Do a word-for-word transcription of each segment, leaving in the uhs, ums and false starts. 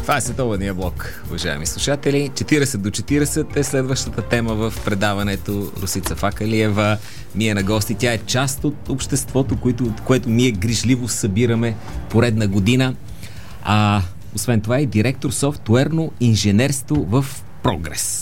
Това е Световния блок, уважаеми слушатели. четирийсет до четирийсет е следващата тема в предаването. Росица Факалиева ми е на гости. Тя е част от обществото, което, което ние грижливо събираме поредна година. А освен това е директор софтуерно инженерство в Прогрес.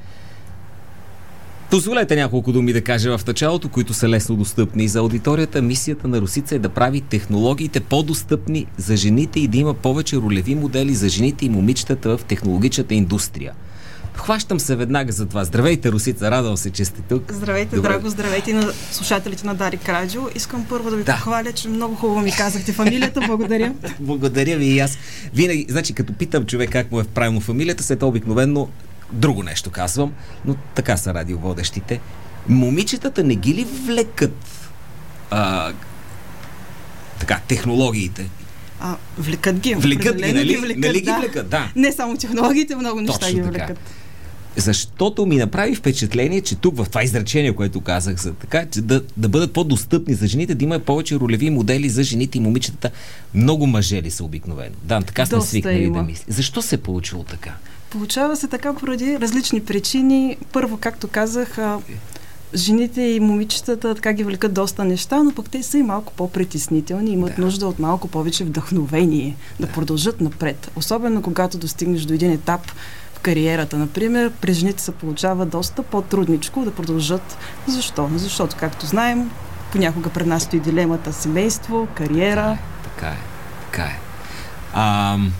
Позволете няколко думи да кажа в началото, които са лесно достъпни за аудиторията. Мисията на Росица е да прави технологиите по-достъпни за жените и да има повече ролеви модели за жените и момичетата в технологичната индустрия. Хващам се веднага за това. Здравейте, Росица, радвам се, че сте тук. Здравейте, Добре. Драго, здравейте на слушателите на Дарик Радио. Искам първо да ви да. похваля, че много хубаво ми казахте фамилията. Благодаря. Благодаря ви и аз. Винаги, значи, като питам човек как му е правилно фамилията, след обикновено друго нещо казвам, но така са радиоводещите. Момичетата не ги ли влекат а, така, технологиите? А, влекат ги. Влекат ги, нали? Влекат, нали ги да. влекат, да. Не само технологиите, много неща Точно ги така. влекат. Защото ми направи впечатление, че тук в това изречение, което казах за така, че да, да бъдат по-достъпни за жените, да има повече ролеви модели за жените и момичетата. Много мъже ли са обикновено? Да, така сме свикнали да мисли. Защо се е получило така? Получава се така поради различни причини. Първо, както казах, жените и момичетата така ги влекат доста неща, но пък те са и малко по-притеснителни, имат да. нужда от малко повече вдъхновение да, да продължат напред. Особено когато достигнеш до един етап в кариерата, например, при жените се получава доста по-трудничко да продължат. Защо? Защото, както знаем, понякога пред нас стои дилемата семейство, кариера. Така е, така е. Ам...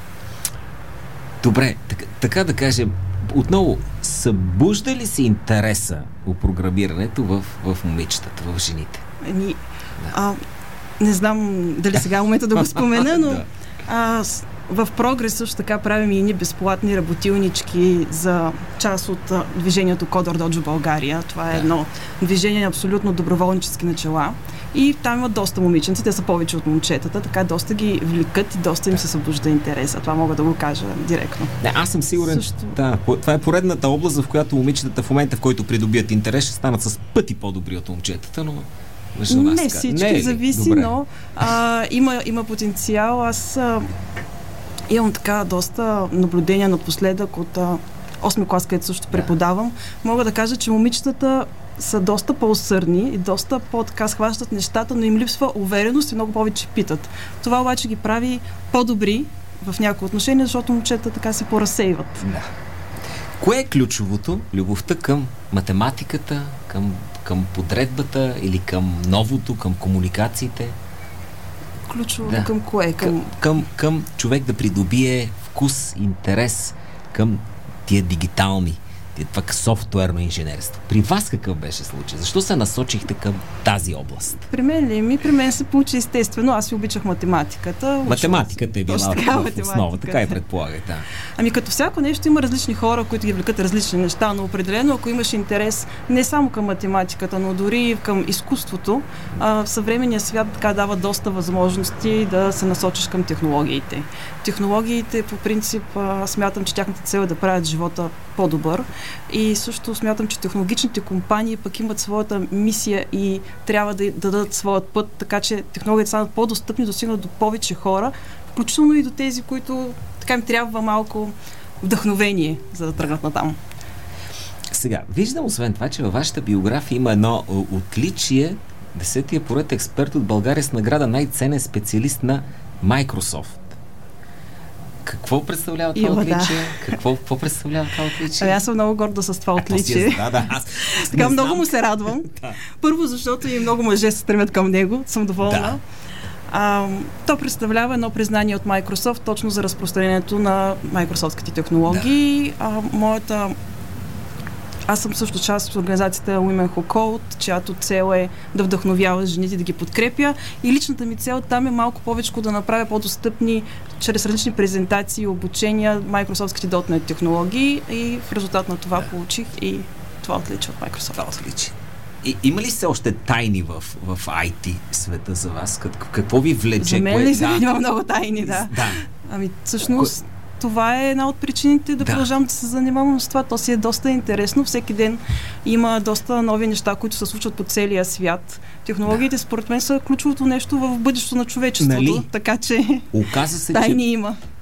Добре, така, така да кажем, отново, събужда ли се интереса у програмирането в, в момичетата, в жените? Еми, да. а, не знам дали сега е момента да го спомена, но да. а, в Прогрес също така правим и едни безплатни работилнички за част от а, движението Кодър Доджо България. Това е да. едно движение абсолютно доброволнически начала. И там има доста момиченци, те са повече от момчетата, така доста ги влекат и доста им се събужда интереса. Това мога да го кажа директно. Не, аз съм сигурен, Също... да, това е поредната област, в която момичетата в момента, в който придобият интерес, ще станат с пъти по-добри от момчетата, но не всички, не, зависи, добре. но а, има, има потенциал. Аз а, имам така доста наблюдения напоследък от а, осми клас, където също преподавам. Да. Мога да кажа, че момичетата са доста по-усърдни и доста по-така схващат нещата, но им липсва увереност и много повече питат. Това обаче ги прави по-добри в някои отношения, защото момчета така се поразсейват. Да. Кое е ключовото? Любовта към математиката, към, към подредбата или към новото, към комуникациите? Ключовото да. към кое? Към... Към, към, към човек да придобие вкус, интерес към тия дигитални, това софтуерно инженерство. При вас какъв беше случай? Защо се насочихте към тази област? При мен ли? Ми, при мен се получи естествено. Аз си обичах математиката. Математиката е била в основа. Така и предполагай, да. Ами като всяко нещо има различни хора, които ги влекат различни неща, но определено, ако имаш интерес не само към математиката, но дори и към изкуството, а, в съвременния свят така дава доста възможности да се насочиш към технологиите. Технологиите, по принцип, а, смятам, че тяхната цел е да правят живота по-добър. И също смятам, че технологичните компании пък имат своята мисия и трябва да, да дадат своят път, така че технологиите станат по-достъпни, достигнат до повече хора, включително и до тези, които така им трябва малко вдъхновение, за да тръгнат натам. Сега, виждам освен това, че във вашата биография има едно отличие. Десетия поред експерт от България с награда най-ценен специалист на Microsoft. Какво представлява това Има, отличие? Да. Какво, какво представлява това отличие? Ами аз съм много горда с това отличие. Да, да, аз така много знам. Му се радвам. Да. Първо, защото и много мъже се стремят към него. Съм доволна. Да. А, то представлява едно признание от Microsoft точно за разпространението на майкрософтските технологии. Да. А, моята Аз съм също част от организацията Women Who Code, чиято цел е да вдъхновява жените, да ги подкрепя. И личната ми цел там е малко повече да направя по-достъпни чрез различни презентации и обучения майкрософтските .дот нет технологии и в резултат на това да. получих и това отличие от Microsoft. Това отличие. И, има ли се още тайни в, в ай ти света за вас? Какво ви влече? За мен кое... ли за да. има много тайни, да. да. Ами всъщност това е една от причините да, да продължавам да се занимавам с това. То си е доста интересно. Всеки ден има доста нови неща, които се случват по целия свят. Технологиите, да. според мен, са ключовото нещо в бъдещето на човечеството. Нали? Така че оказа се, тайни че... има.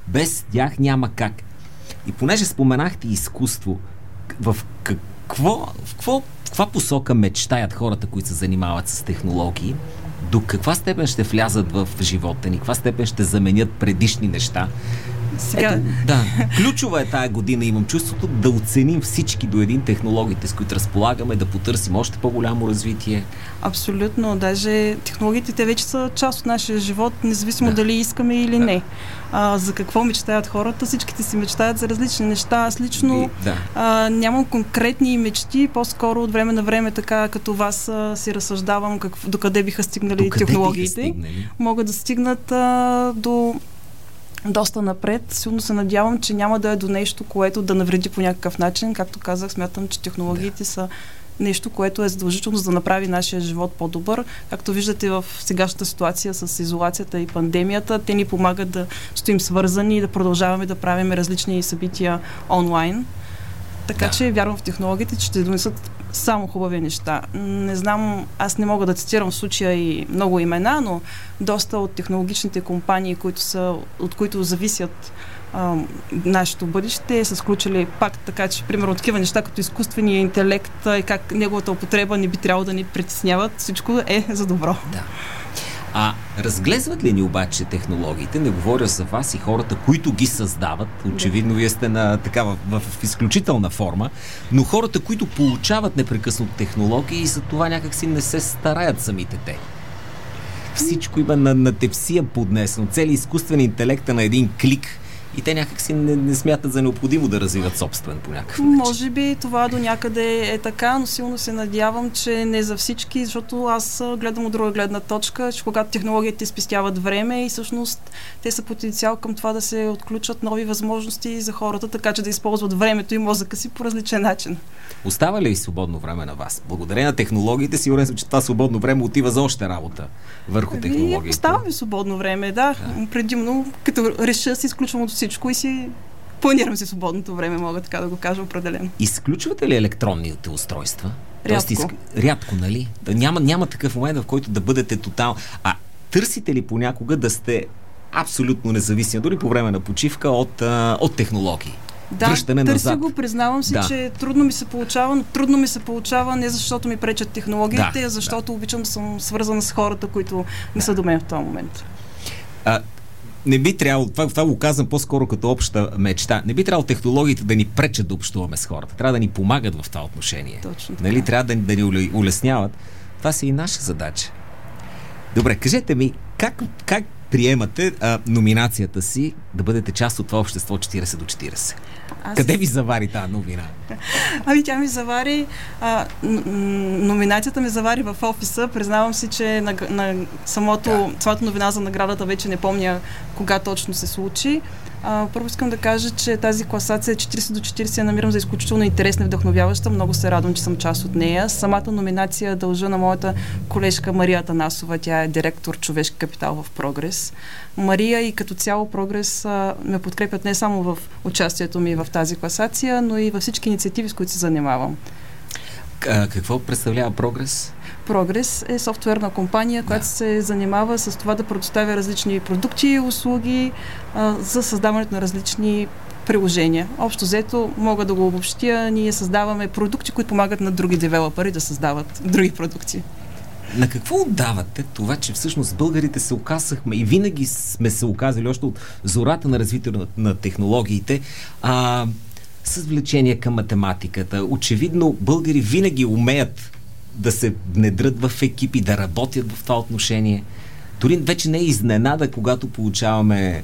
Без тях няма как. И понеже споменахте изкуство, в какво, в какво, в каква посока мечтаят хората, които се занимават с технологии, до каква степен ще влязат в живота ни, каква степен ще заменят предишни неща? Сега... Ето, да, ключова е тая година, имам чувството, да оценим всички до един технологиите, с които разполагаме, да потърсим още по-голямо развитие. Абсолютно, даже технологиите те вече са част от нашия живот, независимо да. дали искаме или да. не. А, за какво мечтаят хората? Всичките си мечтаят за различни неща. Аз лично да. а, нямам конкретни мечти, по-скоро от време на време, така като вас а, си разсъждавам какво, докъде биха стигнали докъде технологиите. Биха стигнали? Могат да стигнат а, до доста напред. Силно се надявам, че няма да е до нещо, което да навреди по някакъв начин. Както казах, смятам, че технологиите да. са нещо, което е задължително за да направи нашия живот по-добър. Както виждате в сегашната ситуация с изолацията и пандемията, те ни помагат да стоим свързани и да продължаваме да правим различни събития онлайн. Така да. че вярвам в технологиите, че ще донесат само хубави неща. Не знам, аз не мога да цитирам в случая и много имена, но доста от технологичните компании, които са, от които зависят а, нашето бъдеще, са сключили пакт, така че, примерно, такива неща като изкуствения интелект и как неговата употреба не би трябвало да ни притесняват. Всичко е за добро. Да. А разглезват ли ни обаче технологиите? Не говоря за вас и хората, които ги създават. Очевидно, вие сте на такава в, в изключителна форма, но хората, които получават непрекъснато технологии и за това някакси не се стараят самите те. Всичко има на, на тепсия поднесено. Цели изкуствен интелект на един клик и те някакси не, не смятат за необходимо да развиват собствен по някакъв начин. Може би това до някъде е така, но силно се надявам, че не за всички, защото аз гледам от друга гледна точка, че когато технологиите спестяват време и всъщност те са потенциал към това да се отключат нови възможности за хората, така че да използват времето и мозъка си по различен начин. Остава ли свободно време на вас? Благодарение на технологиите, сигурен съм, че това свободно време отива за още работа върху технологиите. Остава ми свободно време, да. да. Предимно, като реша, си изключвам от всичко и си планирам си свободното време, мога така да го кажа определено. Изключвате ли електронните устройства? Рядко. Тоест, изк... Рядко, нали? Да, няма, няма такъв момент, в който да бъдете тотално... А търсите ли понякога да сте абсолютно независими, дори по време на почивка, от, а, от технологии? Да, Връщане търся назад. го, признавам си, да. че трудно ми се получава, но трудно ми се получава не защото ми пречат технологиите, да, а защото да. обичам да съм свързана с хората, които не да. са до мен в този момент. А, не би трябвало, това, това го казвам по-скоро като обща мечта, не би трябвало технологиите да ни пречат да общуваме с хората. Трябва да ни помагат в това отношение. Точно така. Нали? Трябва да, да ни улесняват. Това си и наша задача. Добре, кажете ми, как, как приемате а, номинацията си да бъдете част от това общество четирийсет до четирийсет? Аз... Къде ви завари тази новина? Ами тя ми завари, а, н- номинацията ми завари в офиса. Признавам си, че на, на самото, да. самата новина за наградата вече не помня кога точно се случи. А, първо искам да кажа, че тази класация четирийсет до четирийсет я намирам за изключително интересна и вдъхновяваща. Много се радвам, че съм част от нея. Самата номинация дължа на моята колежка Мария Атанасова. Тя е директор човешки капитал в Прогрес. Мария и като цяло Прогрес а, ме подкрепят не само в участието ми в тази класация, но и във всички инициативи, с които се занимавам. А, какво представлява Прогрес? Прогрес е софтуерна компания, която да. се занимава с това да предоставя различни продукти и услуги а, за създаването на различни приложения. Общо взето, мога да го обобщя, ние създаваме продукти, които помагат на други девелопери да създават други продукти. На какво отдавате това, че всъщност българите се оказахме и винаги сме се оказали още от зората на развитие на, на технологиите, а, с влечение към математиката. Очевидно, българи винаги умеят да се внедрят в екипи, да работят в това отношение. Дори вече не е изненада, когато получаваме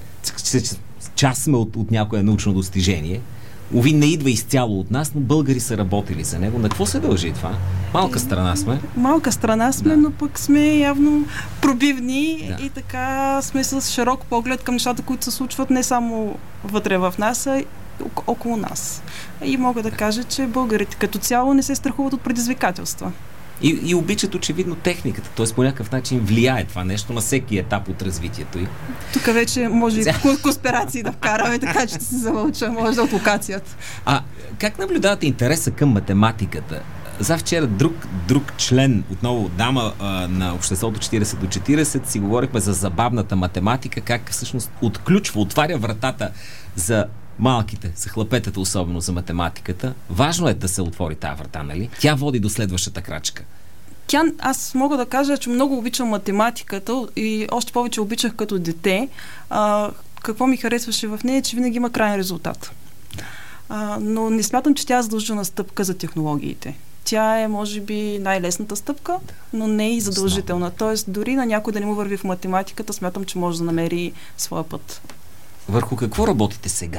част сме от, от някое научно достижение. Уви, не идва изцяло от нас, но българи са работили за него. На какво се дължи това? Малка страна сме. Малка страна сме, да. но пък сме явно пробивни да. и така сме с широк поглед към нещата, които се случват не само вътре в нас, а около нас. И мога да кажа, че българите като цяло не се страхуват от предизвикателства. И, и обичат очевидно техниката, т.е. по някакъв начин влияе това нещо на всеки етап от развитието й. Тук вече може и конспирации да вкараме, така че ще се замълча, може от локацията. А как наблюдавате интереса към математиката? завчера друг, друг член, отново дама а, на обществото четирийсет до четирийсет, си говорихме за забавната математика, как всъщност отключва, отваря вратата за малките, за хлапетата, особено за математиката. Важно е да се отвори тази врата, нали? Тя води до следващата крачка. Тя, аз мога да кажа, че много обичам математиката и още повече обичах като дете. А, какво ми харесваше в нея, че винаги има крайен резултат. А, но не смятам, че тя е задължителна стъпка за технологиите. Тя е, може би, най-лесната стъпка, но не и задължителна. Тоест, дори на някой да не му върви в математиката, смятам, че може да намери своя път. Върху какво работите сега?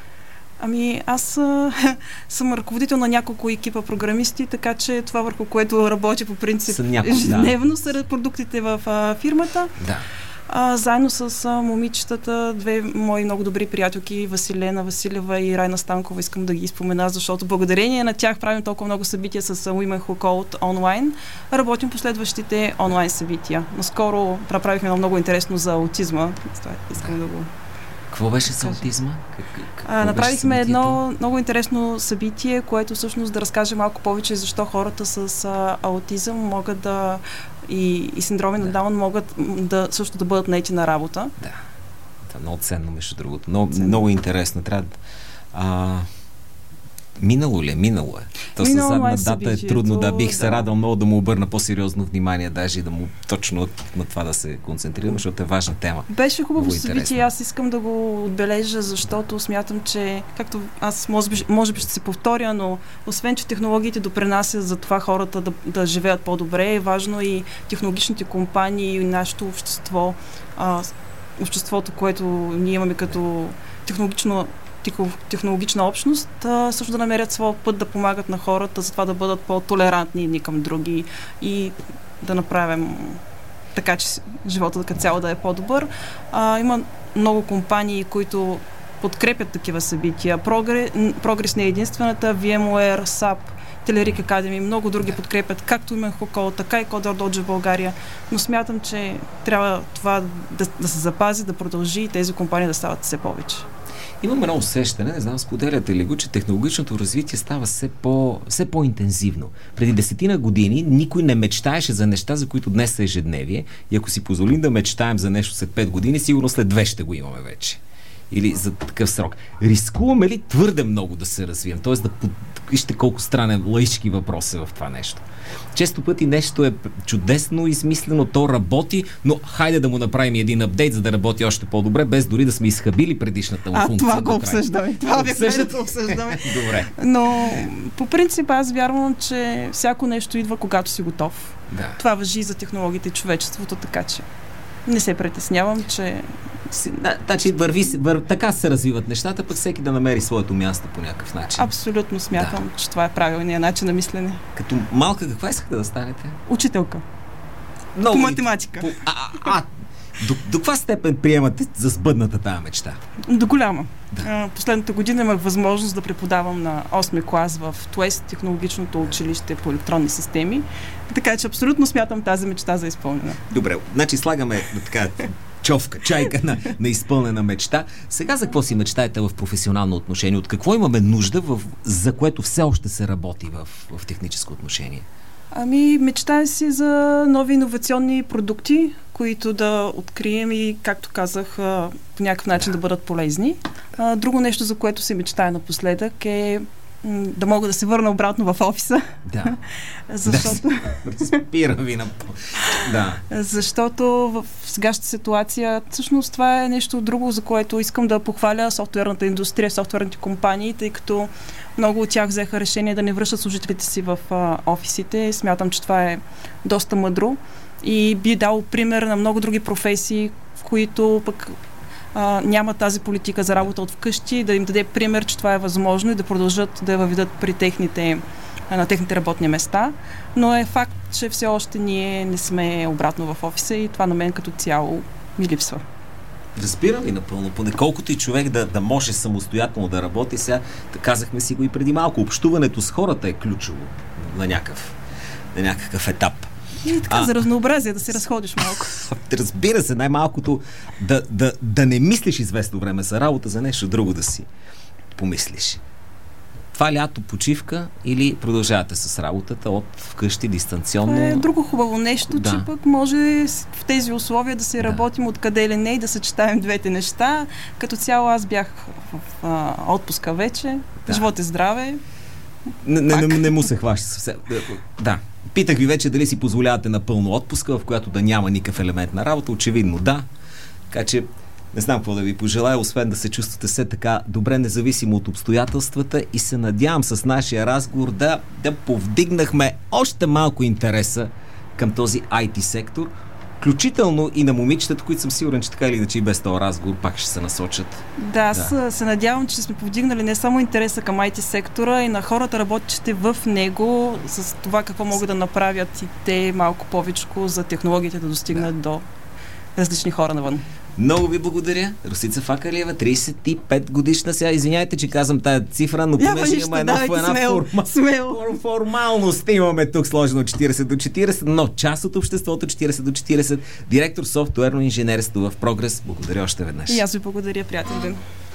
Ами, аз а, съм ръководител на няколко екипа програмисти, така че това, върху което работя по принцип ежедневно, да. Са продуктите в а, фирмата. Да. А, заедно с а, момичетата, две мои много добри приятелки, Василена Василева и Райна Станкова, искам да ги спомена, защото благодарение на тях правим толкова много събития с uh, Women Who Code онлайн. Работим по следващите онлайн събития. Наскоро направихме едно много интересно за аутизма. Това искам да го... Какво беше с аутизма? Как, а, направихме едно много интересно събитие, което всъщност да разкаже малко повече защо хората с а, аутизъм могат да и, и синдроми да. на Даун могат да също да бъдат наети на работа. Да. Това е много ценно, между другото. Много, много интересно. Трябва да... А... Минало ли е? Минало е. То със задна дата е трудно, да, бих се да. радвал много да му обърна по-сериозно внимание, даже и да му точно на това да се концентрирам, защото е важна тема. Беше хубаво събитие, аз искам да го отбележа, защото смятам, че, както аз може би, може би ще се повторя, но освен, че технологиите допринасят за това хората да, да живеят по-добре, е важно и технологичните компании и нашето общество, а, обществото, което ние имаме като технологично технологична общност, а, също да намерят своя път да помагат на хората, за това да бъдат по-толерантни едни към други и да направим така, че живота като цяло да е по-добър. А, има много компании, които подкрепят такива събития. Прогрес, Прогрес не е единствената, VMware, сап, Telerik Academy, много други подкрепят, както Women Who Code, така и CoderDojo в България, но смятам, че трябва това да, да се запази, да продължи и тези компании да стават все повече. Имам едно усещане, не знам, споделяте ли го, че технологичното развитие става все, по, все по-интензивно. Преди десетина години никой не мечтаеше за неща, за които днес са ежедневие, и ако си позволим да мечтаем за нещо след пет години, сигурно след две ще го имаме вече. Или за такъв срок. Рискуваме ли твърде много да се развием? Тоест да под... вижте колко странен лаически въпрос е в това нещо. Често пъти нещо е чудесно измислено, то работи, но хайде да му направим един апдейт, за да работи още по-добре, без дори да сме изхабили предишната му а, функция. А, това го обсъждаме. Това обсъждаме. обсъждаме. Добре. Но по принцип аз вярвам, че всяко нещо идва, когато си готов. Да. Това важи и за технологиите и човечеството, така че не се притеснявам, че... Да, значи върви, вър... така се развиват нещата, пък всеки да намери своето място по някакъв начин. Абсолютно смятам, да. че това е правилният начин на мислене. Като малка, каква искате да станете? Учителка. Много по математика. По... А, а, до, до каква степен приемате за сбъдната тази мечта? До голяма. Да. Последната година имах възможност да преподавам на осми клас в ТУЕС, технологичното училище по електронни системи. Така че абсолютно смятам тази мечта за изпълнена. Добре, значи слагаме така човка, чайка на, на изпълнена мечта. Сега за какво си мечтаете в професионално отношение? От какво имаме нужда, в, за което все още се работи в, в техническо отношение? Ами, мечтая си за нови иновационни продукти, които да открием и, както казах, по някакъв начин да, да бъдат полезни. Друго нещо, за което се мечтая напоследък, е да мога да се върна обратно в офиса. Да. Защото... Спира ви на... Да. Защото в сегашната ситуация, всъщност това е нещо друго, за което искам да похваля софтуерната индустрия, софтуерните компании, тъй като много от тях взеха решение да не връщат служителите си в а, офисите. Смятам, че това е доста мъдро и би дал пример на много други професии, в които пък Uh, няма тази политика за работа от вкъщи, да им даде пример, че това е възможно и да продължат да я въведат при техните, на техните работни места. Но е факт, че все още ние не сме обратно в офиса и това на мен като цяло ми липсва. Разбирам ви напълно. Поне колкото и човек да, да може самостоятелно да работи, сега казахме си го и преди малко. Общуването с хората е ключово на някакъв, на някакъв етап. И така, а, за разнообразие, да се разходиш малко. Разбира се, най-малкото да, да, да не мислиш известно време за работа, за нещо друго да си помислиш. това лято почивка или продължавате с работата от вкъщи дистанционно? Това е друго хубаво нещо, да. че пък може в тези условия да се да. работим откъде ли не и да съчетаем двете неща. Като цяло аз бях в, в а, отпуска вече. Да. Живот и здраве. Не, не, не, не му се хваща съвсем. Да. Питах ви вече дали си позволявате напълно отпуска, в която да няма никакъв елемент на работа. Очевидно да. Така че не знам какво да ви пожелая, освен да се чувствате все така добре, независимо от обстоятелствата, и се надявам с нашия разговор да, да повдигнахме още малко интереса към този ай ти сектор, включително и на момичетата, които съм сигурен, че така или иначе и без този разговор пак ще се насочат. Да, аз да. се надявам, че сме повдигнали не само интереса към ай ти сектора, и на хората, работещите в него, с това какво могат да направят и те малко повече за технологиите да достигнат да. до различни хора навън. Много ви благодаря. Русица Факалиева, трийсет и пет годишна сега. Извиняйте, че казвам тая цифра, но понеже има една, една смел, форма, смел. формалност. Имаме тук сложено четирийсет до четирийсет, но част от обществото четирийсет до четирийсет. Директор софтуерно инженерство в Прогрес. Благодаря още веднъж. И аз ви благодаря, приятел ден.